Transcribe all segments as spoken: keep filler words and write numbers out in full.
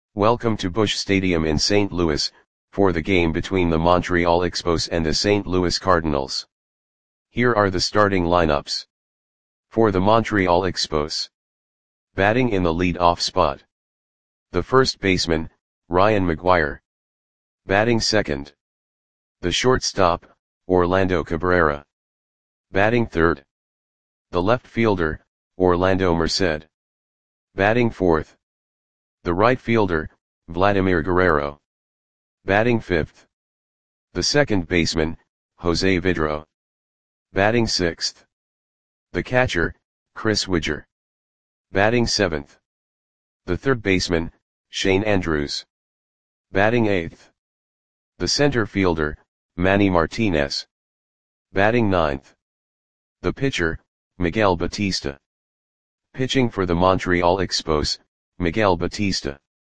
Welcome to Busch Stadium in Saint Louis, for the game between the Montreal Expos and the Saint Louis Cardinals. Here are the starting lineups. For the Montreal Expos. Batting in the lead-off spot. The first baseman, Ryan McGuire. Batting second. The shortstop, Orlando Cabrera. Batting third. The left fielder, Orlando Merced. Batting fourth. The right fielder, Vladimir Guerrero. Batting fifth. The second baseman, Jose Vidro. Batting sixth. The catcher, Chris Widger. Batting seventh. The third baseman, Shane Andrews. Batting eighth. The center fielder, Manny Martinez. Batting ninth. The pitcher, Miguel Batista. Pitching for the Montreal Expos, Miguel Batista.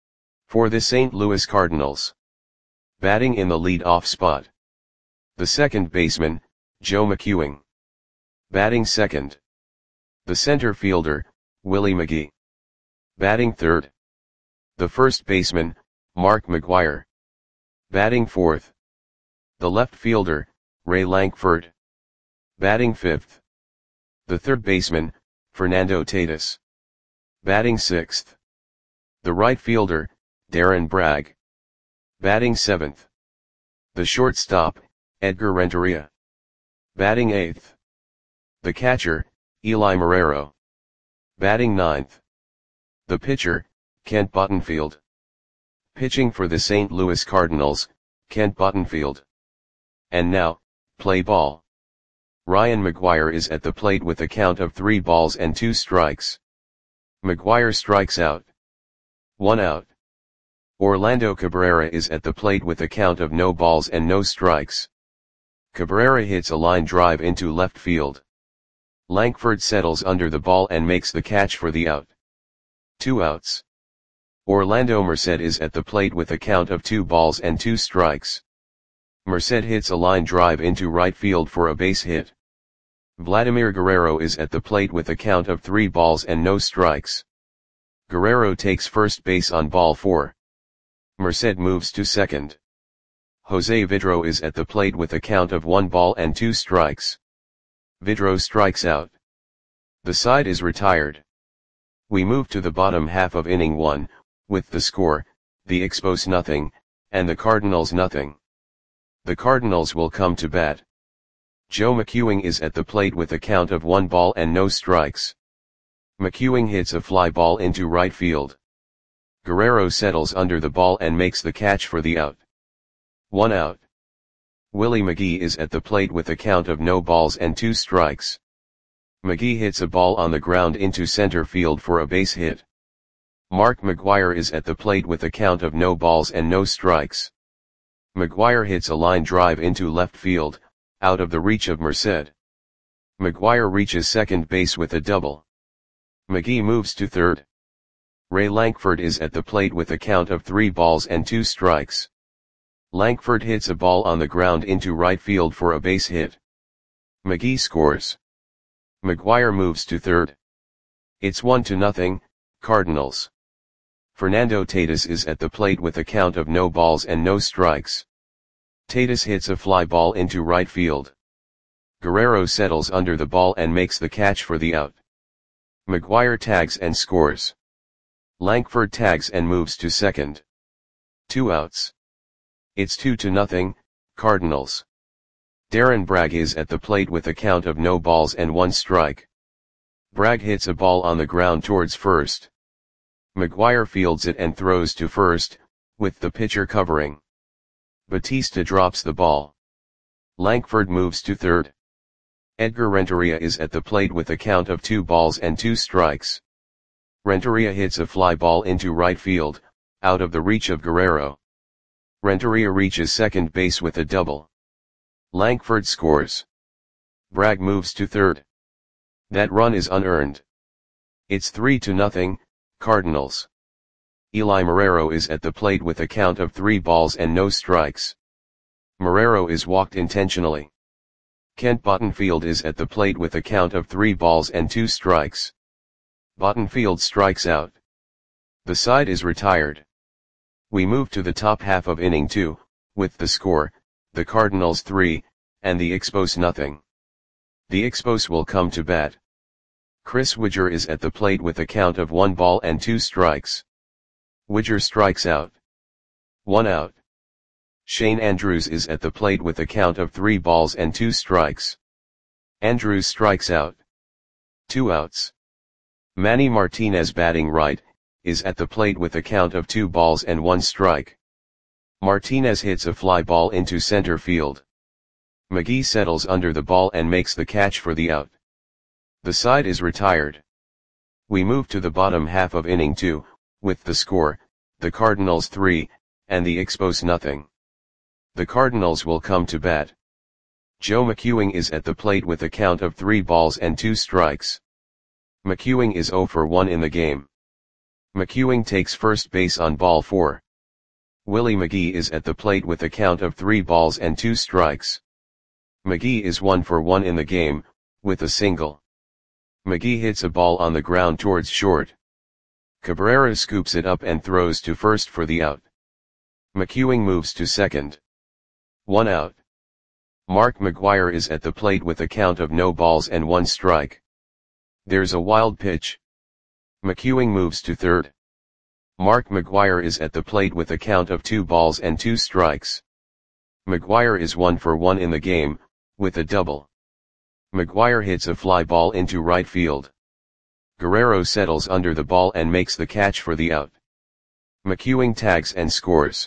For the Saint Louis Cardinals. Batting in the lead-off spot. The second baseman, Joe McEwing. Batting second. The center fielder, Willie McGee. Batting third. The first baseman, Mark McGwire. Batting fourth. The left fielder, Ray Lankford. Batting fifth. The third baseman, Fernando Tatis. Batting sixth. The right fielder, Darren Bragg. Batting seventh. The shortstop, Edgar Renteria. Batting eighth. The catcher, Eli Marrero. Batting ninth. The pitcher, Kent Buttonfield. Pitching for the Saint Louis Cardinals, Kent Buttonfield. And now, play ball. Ryan McGuire is at the plate with a count of three balls and two strikes. McGuire strikes out. One out. Orlando Cabrera is at the plate with a count of no balls and no strikes. Cabrera hits a line drive into left field. Lankford settles under the ball and makes the catch for the out. Two outs. Orlando Merced is at the plate with a count of two balls and two strikes. Merced hits a line drive into right field for a base hit. Vladimir Guerrero is at the plate with a count of three balls and no strikes. Guerrero takes first base on ball four. Merced moves to second. Jose Vidro is at the plate with a count of one ball and two strikes. Vidro strikes out. The side is retired. We move to the bottom half of inning one, with the score, the Expos nothing, and the Cardinals nothing. The Cardinals will come to bat. Joe McEwing is at the plate with a count of one ball and no strikes. McEwing hits a fly ball into right field. Guerrero settles under the ball and makes the catch for the out. One out. Willie McGee is at the plate with a count of no balls and two strikes. McGee hits a ball on the ground into center field for a base hit. Mark McGwire is at the plate with a count of no balls and no strikes. McGwire hits a line drive into left field, out of the reach of Merced. McGwire reaches second base with a double. McGee moves to third. Ray Lankford is at the plate with a count of three balls and two strikes. Lankford hits a ball on the ground into right field for a base hit. McGee scores. McGwire moves to third. It's one to nothing, Cardinals. Fernando Tatis is at the plate with a count of no balls and no strikes. Tatis hits a fly ball into right field. Guerrero settles under the ball and makes the catch for the out. McGwire tags and scores. Lankford tags and moves to second. Two outs. It's two to nothing, Cardinals. Darren Bragg is at the plate with a count of no balls and one strike. Bragg hits a ball on the ground towards first. McGwire fields it and throws to first, with the pitcher covering. Batista drops the ball. Lankford moves to third. Edgar Renteria is at the plate with a count of two balls and two strikes. Renteria hits a fly ball into right field, out of the reach of Guerrero. Renteria reaches second base with a double. Lankford scores. Bragg moves to third. That run is unearned. It's three to nothing, Cardinals. Eli Marrero is at the plate with a count of three balls and no strikes. Marrero is walked intentionally. Kent Buttonfield is at the plate with a count of three balls and two strikes. Buttonfield strikes out. The side is retired. We move to the top half of inning two, with the score, the Cardinals three, and the Expos nothing. The Expos will come to bat. Chris Widger is at the plate with a count of one ball and two strikes. Widger strikes out. One out. Shane Andrews is at the plate with a count of three balls and two strikes. Andrews strikes out. Two outs. Manny Martinez, batting right, is at the plate with a count of two balls and one strike. Martinez hits a fly ball into center field. McGee settles under the ball and makes the catch for the out. The side is retired. We move to the bottom half of inning two, with the score, the Cardinals three, and the Expos nothing. The Cardinals will come to bat. Joe McEwing is at the plate with a count of three balls and two strikes. McEwing is zero for one in the game. McEwing takes first base on ball four. Willie McGee is at the plate with a count of three balls and two strikes. McGee is one for one in the game, with a single. McGee hits a ball on the ground towards short. Cabrera scoops it up and throws to first for the out. McEwing moves to second. One out. Mark McGwire is at the plate with a count of no balls and one strike. There's a wild pitch. McEwing moves to third. Mark McGwire is at the plate with a count of two balls and two strikes. McGwire is one for one in the game, with a double. McGwire hits a fly ball into right field. Guerrero settles under the ball and makes the catch for the out. McEwing tags and scores.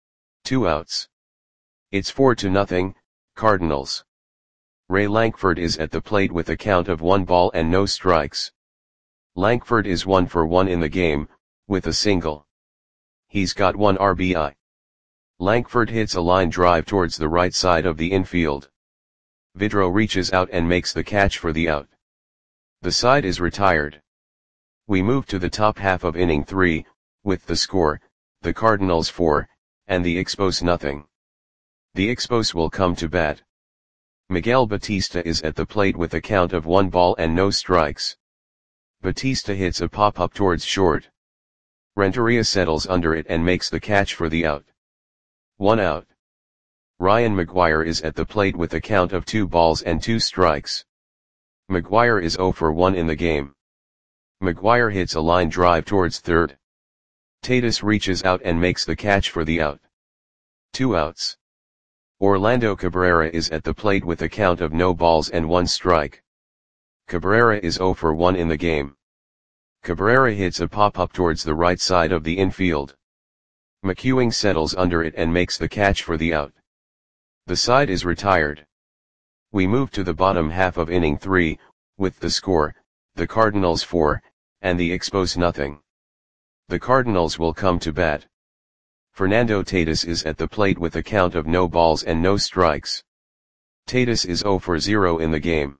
Two outs. It's four to nothing, Cardinals. Ray Lankford is at the plate with a count of one ball and no strikes. Lankford is one for one in the game, with a single. He's got one R B I. Lankford hits a line drive towards the right side of the infield. Vidro reaches out and makes the catch for the out. The side is retired. We move to the top half of inning three, with the score, the Cardinals four, and the Expos nothing. The Expos will come to bat. Miguel Batista is at the plate with a count of one ball and no strikes. Batista hits a pop-up towards short. Renteria settles under it and makes the catch for the out. One out. Ryan McGuire is at the plate with a count of two balls and two strikes. McGuire is zero for one in the game. McGuire hits a line drive towards third. Tatis reaches out and makes the catch for the out. Two outs. Orlando Cabrera is at the plate with a count of no balls and one strike. Cabrera is zero for one in the game. Cabrera hits a pop-up towards the right side of the infield. McEwing settles under it and makes the catch for the out. The side is retired. We move to the bottom half of inning three, with the score, the Cardinals four, and the Expos nothing. The Cardinals will come to bat. Fernando Tatis is at the plate with a count of no balls and no strikes. Tatis is zero for zero in the game.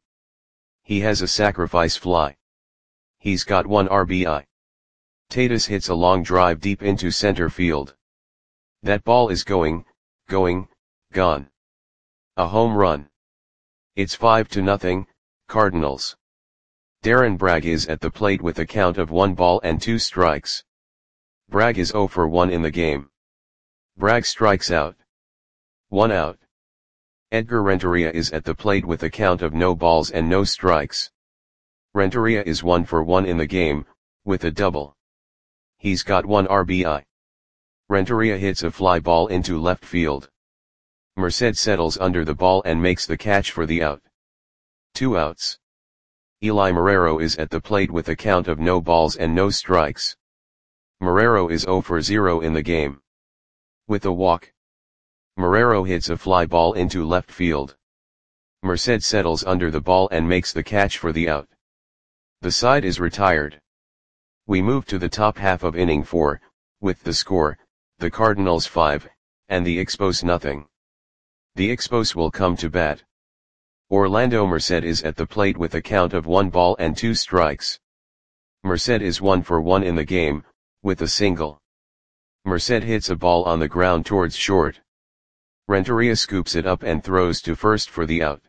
He has a sacrifice fly. He's got one R B I. Tatis hits a long drive deep into center field. That ball is going, going, gone. A home run. It's five to nothing, Cardinals. Darren Bragg is at the plate with a count of one ball and two strikes. Bragg is zero for one in the game. Bragg strikes out. One out. Edgar Renteria is at the plate with a count of no balls and no strikes. Renteria is one for one in the game, with a double. He's got one R B I. Renteria hits a fly ball into left field. Merced settles under the ball and makes the catch for the out. Two outs. Eli Marrero is at the plate with a count of no balls and no strikes. Marrero is zero for zero in the game. With a walk. Marrero hits a fly ball into left field. Merced settles under the ball and makes the catch for the out. The side is retired. We move to the top half of inning four, with the score, the Cardinals five, and the Expos nothing. The Expos will come to bat. Orlando Merced is at the plate with a count of one ball and two strikes. Merced is one for one in the game, with a single. Merced hits a ball on the ground towards short. Renteria scoops it up and throws to first for the out.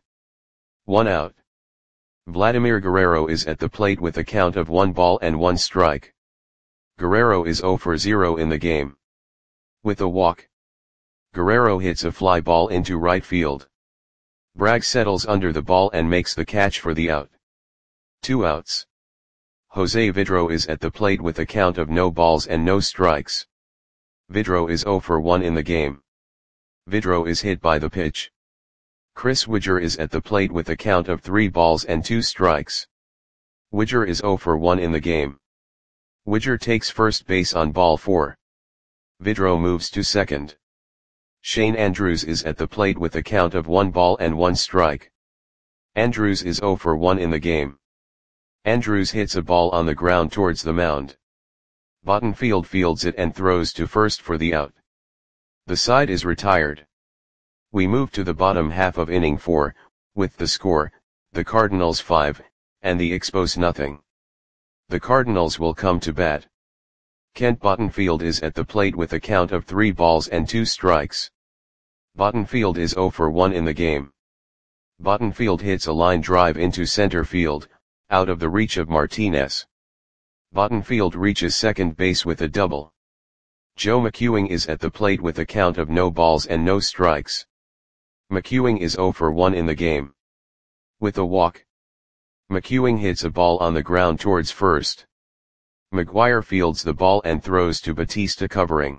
One out. Vladimir Guerrero is at the plate with a count of one ball and one strike. Guerrero is zero for zero in the game. With a walk, Guerrero hits a fly ball into right field. Bragg settles under the ball and makes the catch for the out. Two outs. Jose Vidro is at the plate with a count of no balls and no strikes. Vidro is zero for one in the game. Vidro is hit by the pitch. Chris Widger is at the plate with a count of three balls and two strikes. Widger is zero for one in the game. Widger takes first base on ball four. Vidro moves to second. Shane Andrews is at the plate with a count of one ball and one strike. Andrews is zero for one in the game. Andrews hits a ball on the ground towards the mound. Bottenfield fields it and throws to first for the out. The side is retired. We move to the bottom half of inning four, with the score, the Cardinals five, and the Expos nothing. The Cardinals will come to bat. Kent Bottenfield is at the plate with a count of three balls and two strikes. Bottenfield is zero for one in the game. Bottenfield hits a line drive into center field, out of the reach of Martinez. Bottenfield reaches second base with a double. Joe McEwing is at the plate with a count of no balls and no strikes. McEwing is zero for one in the game. With a walk, McEwing hits a ball on the ground towards first. McGuire fields the ball and throws to Batista covering.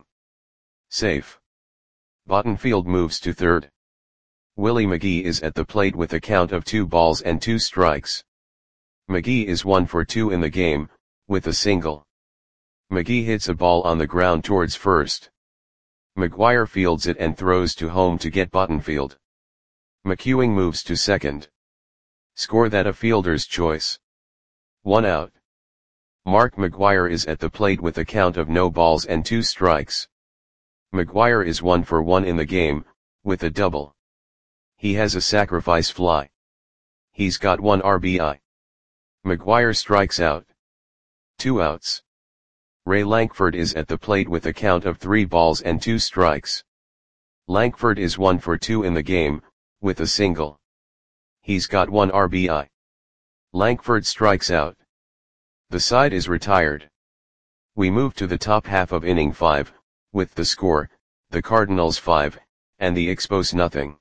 Safe. Bottenfield moves to third. Willie McGee is at the plate with a count of two balls and two strikes. McGee is one for two in the game, with a single. McGee hits a ball on the ground towards first. McGuire fields it and throws to home to get Bottenfield. McEwing moves to second. Score that a fielder's choice. One out. Mark McGuire is at the plate with a count of no balls and two strikes. McGuire is one for one in the game, with a double. He has a sacrifice fly. He's got one R B I. McGuire strikes out. Two outs. Ray Lankford is at the plate with a count of three balls and two strikes. Lankford is one for two in the game, with a single. He's got one R B I. Lankford strikes out. The side is retired. We move to the top half of inning five, with the score, the Cardinals five, and the Expos nothing.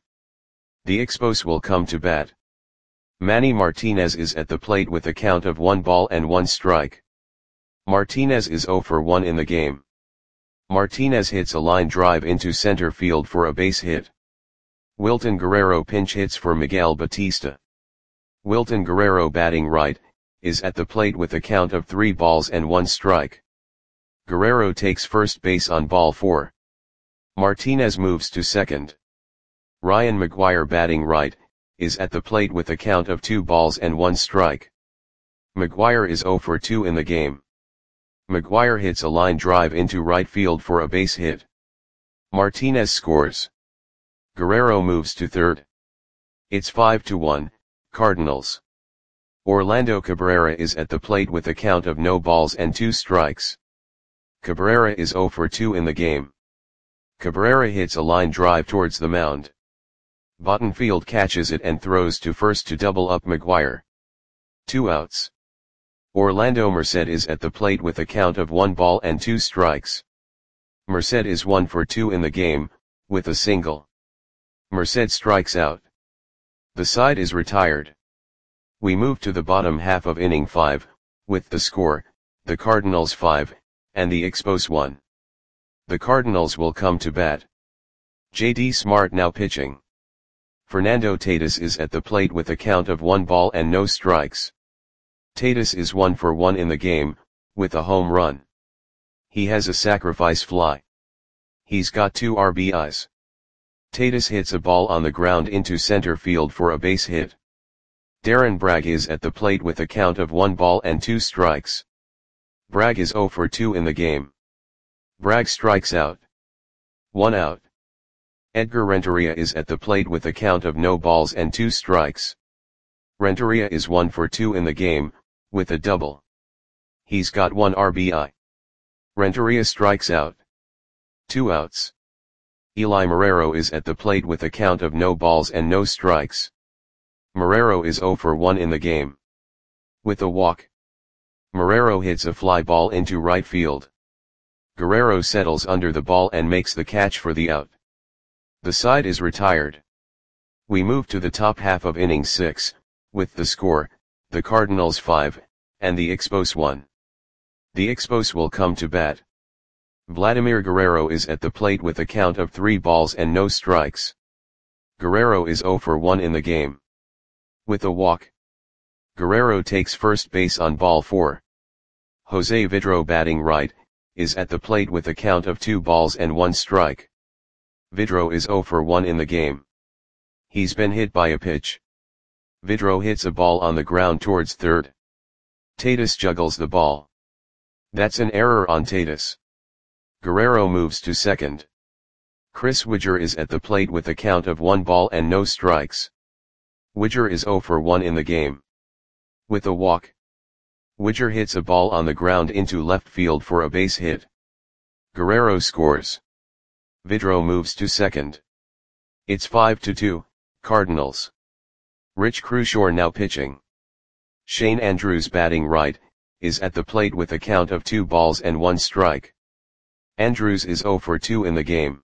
The Expos will come to bat. Manny Martinez is at the plate with a count of one ball and one strike. Martinez is zero for one in the game. Martinez hits a line drive into center field for a base hit. Wilton Guerrero pinch hits for Miguel Batista. Wilton Guerrero, batting right, is at the plate with a count of three balls and one strike. Guerrero takes first base on ball four. Martinez moves to second. Ryan McGuire, batting right, is at the plate with a count of two balls and one strike. McGuire is zero for two in the game. McGuire hits a line drive into right field for a base hit. Martinez scores. Guerrero moves to third. It's five to one, Cardinals. Orlando Cabrera is at the plate with a count of no balls and two strikes. Cabrera is zero for two in the game. Cabrera hits a line drive towards the mound. Bottenfield catches it and throws to first to double up McGuire. Two outs. Orlando Merced is at the plate with a count of one ball and two strikes. Merced is one for two in the game, with a single. Merced strikes out. The side is retired. We move to the bottom half of inning five, with the score, the Cardinals five, and the Expos one. The Cardinals will come to bat. J D Smart now pitching. Fernando Tatis is at the plate with a count of one ball and no strikes. Tatis is one for one in the game, with a home run. He has a sacrifice fly. He's got two R B Is. Tatis hits a ball on the ground into center field for a base hit. Darren Bragg is at the plate with a count of one ball and two strikes. Bragg is zero for two in the game. Bragg strikes out. One out. Edgar Renteria is at the plate with a count of no balls and two strikes. Renteria is one for two in the game, with a double. He's got one R B I. Renteria strikes out. Two outs. Eli Marrero is at the plate with a count of no balls and no strikes. Marrero is zero for one in the game. With a walk, Marrero hits a fly ball into right field. Guerrero settles under the ball and makes the catch for the out. The side is retired. We move to the top half of innings six, with the score, the Cardinals five, and the Expos one. The Expos will come to bat. Vladimir Guerrero is at the plate with a count of three balls and no strikes. Guerrero is zero for one in the game. With a walk. Guerrero takes first base on ball four. Jose Vidro, batting right, is at the plate with a count of two balls and one strike. Vidro is zero for one in the game. He's been hit by a pitch. Vidro hits a ball on the ground towards third. Tatis juggles the ball. That's an error on Tatis. Guerrero moves to second. Chris Widger is at the plate with a count of one ball and no strikes. Widger is zero for one in the game. With a walk. Widger hits a ball on the ground into left field for a base hit. Guerrero scores. Vidro moves to second. It's five to two, Cardinals. Rich Crushore now pitching. Shane Andrews, batting right, is at the plate with a count of two balls and one strike. Andrews is zero for two in the game.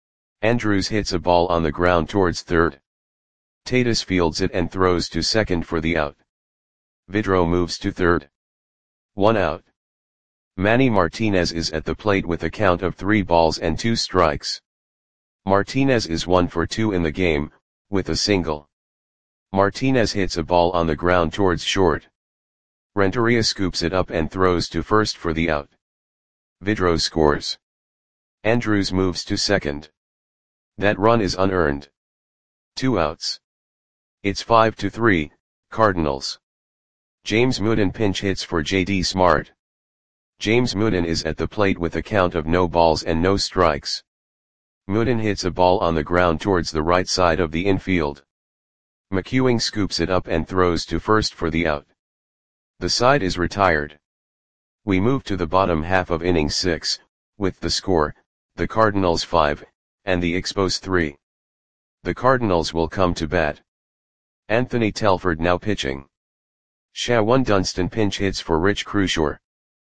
Andrews hits a ball on the ground towards third. Tatis fields it and throws to second for the out. Vidro moves to third. One out. Manny Martinez is at the plate with a count of three balls and two strikes. Martinez is one for two in the game, with a single. Martinez hits a ball on the ground towards short. Renteria scoops it up and throws to first for the out. Vidro scores. Andrews moves to second. That run is unearned. Two outs. It's five to three, Cardinals. James Mooden pinch hits for J D Smart. James Mooden is at the plate with a count of no balls and no strikes. Mooden hits a ball on the ground towards the right side of the infield. McEwing scoops it up and throws to first for the out. The side is retired. We move to the bottom half of inning six, with the score, the Cardinals five, and the Expos three. The Cardinals will come to bat. Anthony Telford now pitching. Shawan Dunston pinch hits for Rich Crushore.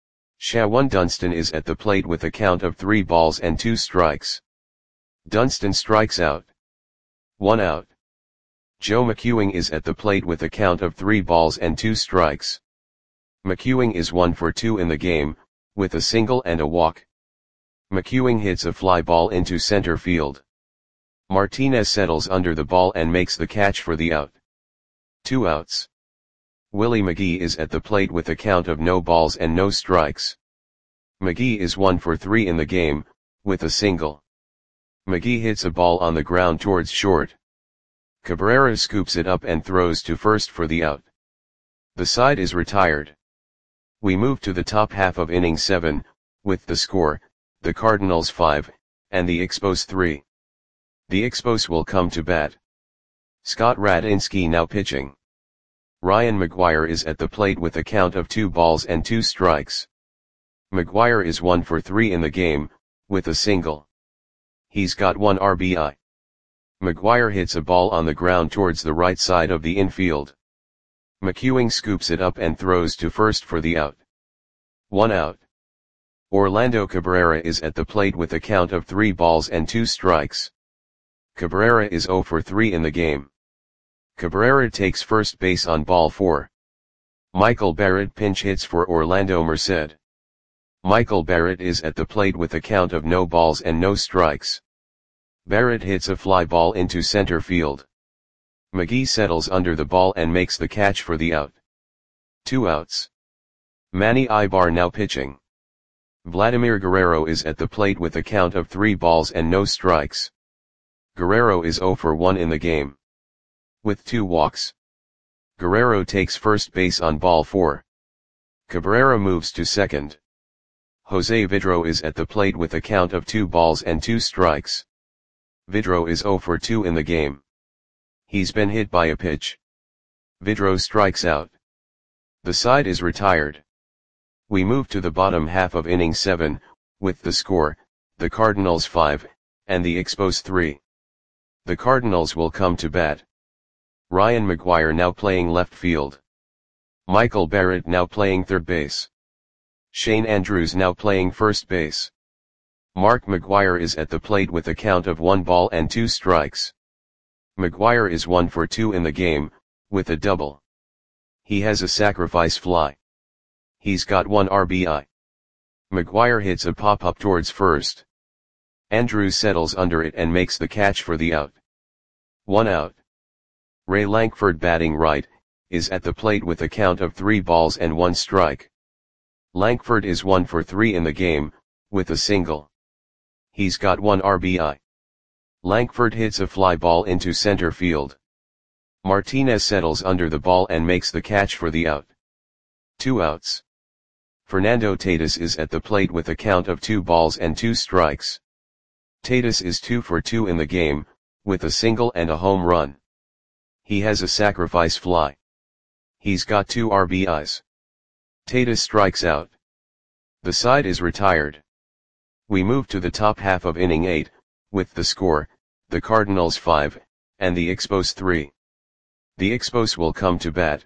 Shawan Dunston is at the plate with a count of three balls and two strikes. Dunston strikes out. One out. Joe McEwing is at the plate with a count of three balls and two strikes. McEwing is one for two in the game, with a single and a walk. McEwing hits a fly ball into center field. Martinez settles under the ball and makes the catch for the out. Two outs. Willie McGee is at the plate with a count of no balls and no strikes. McGee is one for three in the game, with a single. McGee hits a ball on the ground towards short. Cabrera scoops it up and throws to first for the out. The side is retired. We move to the top half of inning seven, with the score, the Cardinals five, and the Expos three. The Expos will come to bat. Scott Radinsky now pitching. Ryan McGuire is at the plate with a count of two balls and two strikes. McGuire is one for three in the game, with a single. He's got one R B I. McGuire hits a ball on the ground towards the right side of the infield. McEwing scoops it up and throws to first for the out. One out. Orlando Cabrera is at the plate with a count of three balls and two strikes. Cabrera is zero for three in the game. Cabrera takes first base on ball four. Michael Barrett pinch hits for Orlando Merced. Michael Barrett is at the plate with a count of no balls and no strikes. Barrett hits a fly ball into center field. McGee settles under the ball and makes the catch for the out. Two outs. Manny Ibar now pitching. Vladimir Guerrero is at the plate with a count of three balls and no strikes. Guerrero is zero for one in the game. With two walks. Guerrero takes first base on ball four. Cabrera moves to second. Jose Vidro is at the plate with a count of two balls and two strikes. Vidro is zero for two in the game. He's been hit by a pitch. Vidro strikes out. The side is retired. We move to the bottom half of inning seven, with the score, the Cardinals five, and the Expos three. The Cardinals will come to bat. Ryan McGuire now playing left field. Michael Barrett now playing third base. Shane Andrews now playing first base. Mark McGwire is at the plate with a count of one ball and two strikes. McGwire is one for two in the game, with a double. He has a sacrifice fly. He's got one R B I. McGwire hits a pop-up towards first. Andrews settles under it and makes the catch for the out. One out. Ray Lankford, batting right, is at the plate with a count of three balls and one strike. Lankford is one for three in the game, with a single. He's got one R B I. Lankford hits a fly ball into center field. Martinez settles under the ball and makes the catch for the out. Two outs. Fernando Tatis is at the plate with a count of two balls and two strikes. Tatis is two for two in the game, with a single and a home run. He has a sacrifice fly. He's got two R B Is. Tatis strikes out. The side is retired. We move to the top half of inning eight, with the score, the Cardinals five, and the Expos three. The Expos will come to bat.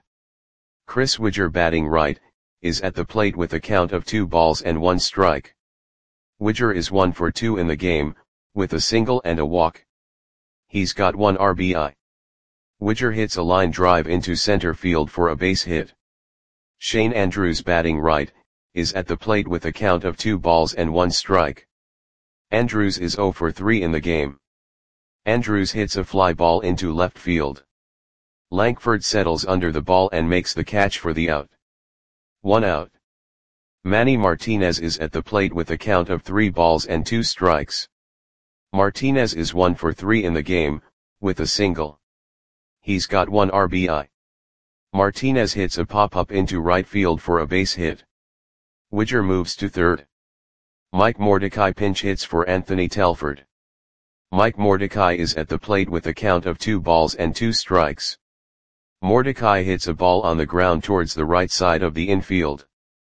Chris Widger, batting right, is at the plate with a count of two balls and one strike. Widger is one for two in the game, with a single and a walk. He's got one R B I. Widger hits a line drive into center field for a base hit. Shane Andrews, batting right, is at the plate with a count of two balls and one strike. Andrews is zero for three in the game. Andrews hits a fly ball into left field. Lankford settles under the ball and makes the catch for the out. One out. Manny Martinez is at the plate with a count of three balls and two strikes. Martinez is one for three in the game, with a single. He's got one R B I. Martinez hits a pop-up into right field for a base hit. Widger moves to third. Mike Mordecai pinch hits for Anthony Telford. Mike Mordecai is at the plate with a count of two balls and two strikes. Mordecai hits a ball on the ground towards the right side of the infield.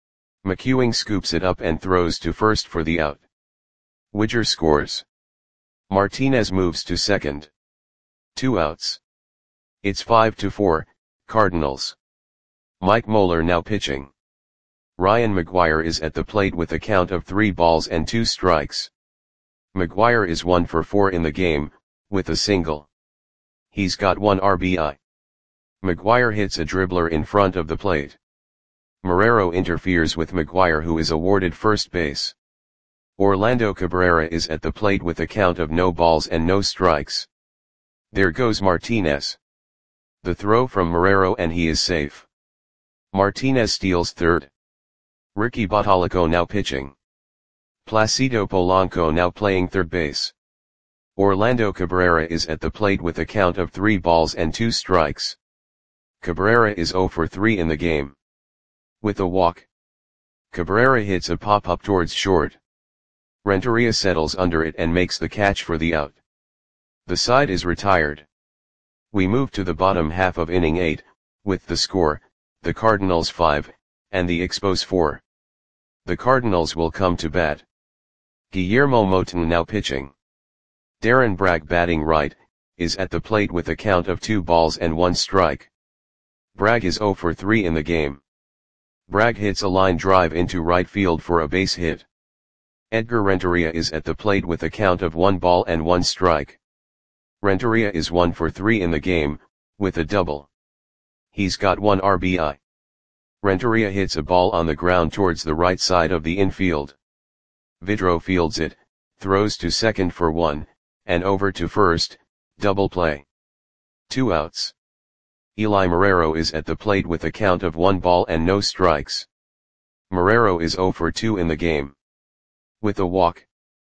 McEwing scoops it up and throws to first for the out. Widger scores. Martinez moves to second. Two outs. It's five to four, Cardinals. Mike Moeller now pitching. Ryan McGwire is at the plate with a count of three balls and two strikes. McGwire is one for four in the game, with a single. He's got one R B I. McGwire hits a dribbler in front of the plate. Marrero interferes with McGwire, who is awarded first base. Orlando Cabrera is at the plate with a count of no balls and no strikes. There goes Martinez. The throw from Marrero and he is safe. Martinez steals third. Ricky Bottalico now pitching. Placido Polanco now playing third base. Orlando Cabrera is at the plate with a count of three balls and two strikes. Cabrera is zero for three in the game. With a walk. Cabrera hits a pop-up towards short. Renteria settles under it and makes the catch for the out. The side is retired. We move to the bottom half of inning eight, with the score, the Cardinals five, and the Expos four. The Cardinals will come to bat. Guillermo Moton now pitching. Darren Bragg, batting right, is at the plate with a count of two balls and one strike. Bragg is zero for three in the game. Bragg hits a line drive into right field for a base hit. Edgar Renteria is at the plate with a count of one ball and one strike. Renteria is one for three in the game, with a double. He's got one R B I. Renteria hits a ball on the ground towards the right side of the infield. Vidro fields it, throws to second for one, and over to first, double play. Two outs. Eli Marrero is at the plate with a count of one ball and no strikes. Marrero is zero for two in the game. With a walk.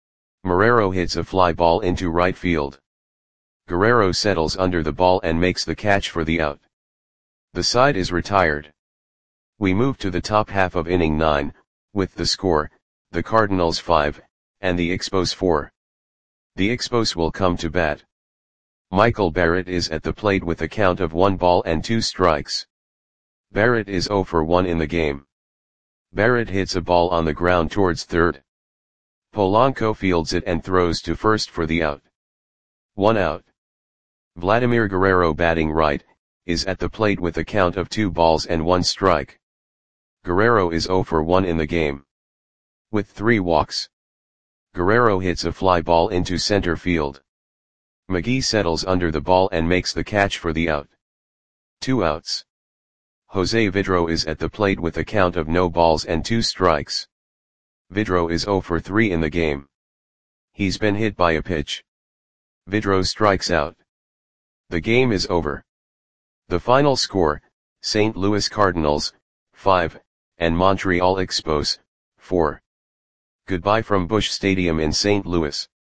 Marrero hits a fly ball into right field. Guerrero settles under the ball and makes the catch for the out. The side is retired. We move to the top half of inning nine, with the score, the Cardinals five, and the Expos four. The Expos will come to bat. Michael Barrett is at the plate with a count of one ball and two strikes. Barrett is zero for one in the game. Barrett hits a ball on the ground towards third. Polanco fields it and throws to first for the out. One out. Vladimir Guerrero, batting right, is at the plate with a count of two balls and one strike. Guerrero is zero for one in the game. With three walks. Guerrero hits a fly ball into center field. McGee settles under the ball and makes the catch for the out. Two outs. Jose Vidro is at the plate with a count of no balls and two strikes. Vidro is zero for three in the game. He's been hit by a pitch. Vidro strikes out. The game is over. The final score, Saint Louis Cardinals, five, and Montreal Expos, four. Goodbye from Busch Stadium in Saint Louis.